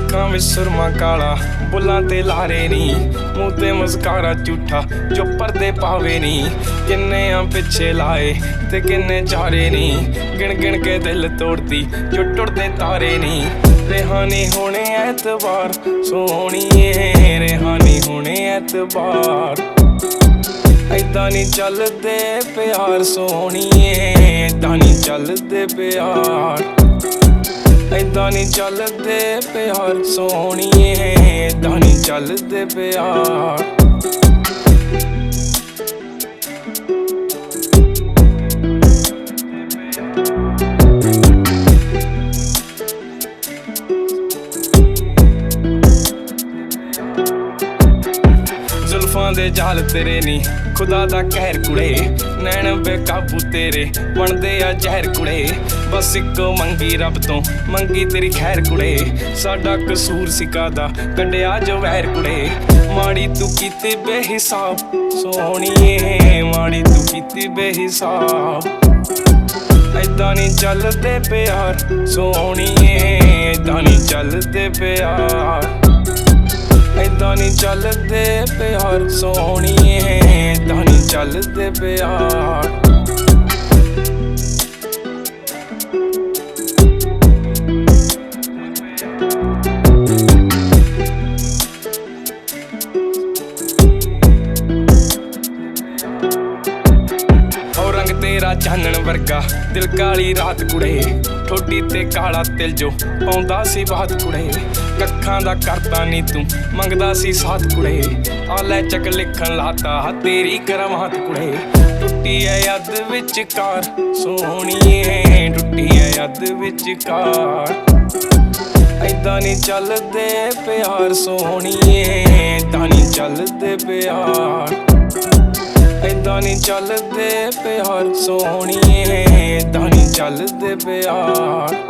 ਅੱਖਾਂ ਵਿੱਚ ਸੁਰਮਾ ਕਾਲਾ, ਬੁੱਲਾਂ ਤੇ ਲਾਰੇ ਨੀ, ਮੂੰਹ ਤੇ ਮਸਕਾਰਾ ਝੂਠਾ ਜੋ ਪਰਦੇ ਪਾਵੇ ਨੀ। ਕਿੰਨੇ ਆ ਪਿੱਛੇ ਲਾਏ ਤੇ ਕਿੰਨੇ ਚਾਰੇ ਨੀ, ਗਿਣ ਗਿਣ ਕੇ ਦਿਲ ਤੋੜਦੀ ਜੋ ਟੁੱਟਦੇ ਤਾਰੇ ਨੀ। ਰਿਹਾਨੀ ਹੋਣੇ ਐਤਵਾਰ ਸੋਹਣੀਏ, ਰਿਹਾਨੀ ਹੋਣੇ ਐਤਵਾਰ। ਏਦਾਂ ਨੀ ਚੱਲਦੇ ਪਿਆਰ ਸੋਹਣੀਏ, ਏਦਾਂ ਨੀ ਚੱਲਦੇ ਪਿਆਰ। ਏਦਾਂ ਨੀ ਚੱਲਦੇ ਪਿਆਰ ਸੋਹਣੀਏ, ਏਦਾਂ ਨੀ ਚੱਲਦੇ ਪਿਆਰ। ਜ਼ੁਲਫਾਂ ਦੇ ਜਾਲ ਤੇਰੇ ਨੀ, ਖੁਦਾ ਦਾ ਕਹਿਰ ਕੁੜੇ, ਨੈਣ ਬੇਕਾਬੂ ਤੇਰੇ ਬਣਦੇ ਆ ਜ਼ਹਿਰ ਕੁੜੇ। ਬਸ ਇੱਕੋ ਮੰਗੀ ਰੱਬ ਤੋਂ, ਮੰਗੀ ਤੇਰੀ ਖੈਰ ਕੁੜੇ, ਸਾਡਾ ਕਸੂਰ ਸੀ ਕਾਹਦਾ ਕੱਢਿਆ ਜੋ ਵੈਰ ਕੁੜੇ। ਮਾੜੀ ਤੂੰ ਕੀਤੀ ਬੇਹਿਸਾਬ ਸੋਹਣੀਏ, ਮਾੜੀ ਤੂੰ ਕੀਤੀ ਬੇਹਿਸਾਬ। ਏਦਾਂ ਨੀ ਚੱਲਦੇ ਪਿਆਰ ਸੋਹਣੀਏ, ਏਦਾਂ ਨੀ ਚੱਲਦੇ ਪਿਆਰ। ਏਦਾਂ ਨੀ ਚੱਲਦੇ ਪਿਆਰ ਸੋਹਣੀਏ, ਏਦਾਂ ਨੀ ਚੱਲਦੇ ਪਿਆਰ। ਰੰਗ ਤੇਰਾ ਚਾਨਣ ਵਰਗਾ, ਦਿਲ ਕਾਲੀ ਰਾਤ ਕੁੜੇ, ਠੋਡੀ ਤੇ ਕਾਲਾ ਤਿਲ ਜੋ ਪਾਉਂਦਾ ਸੀ ਬਾਤ ਕੁੜੇ। ਕੱਖਾਂ ਦਾ ਕਰਤਾ ਨੀ ਤੂੰ, ਮੰਗਦਾ ਸੀ ਸਾਥ ਕੁੜੇ, ਆ ਲੈ ਚੱਕ ਲਿਖਣ ਲਾਤਾ ਤੇਰੀ ਕਰਾਮਾਤ ਕੁੜੇ। ਟੁੱਟੀ ਐ ਯਾਦ ਵਿਚਕਾਰ ਸੋਹਣੀਏ, ਟੁੱਟੀ ਐ ਯਾਦ ਵਿਚਕਾਰ। ਏਦਾਂ ਨੀ ਚੱਲਦੇ ਪਿਆਰ ਸੋਹਣੀਏ, ਏਦਾਂ ਨੀ ਚੱਲਦੇ ਪਿਆਰ। ਏਦਾਂ ਨੀ ਚੱਲਦੇ ਪਿਆਰ ਸੋਹਣੀਏ, ਏਦਾਂ ਨੀ ਚੱਲਦੇ ਪਿਆਰ।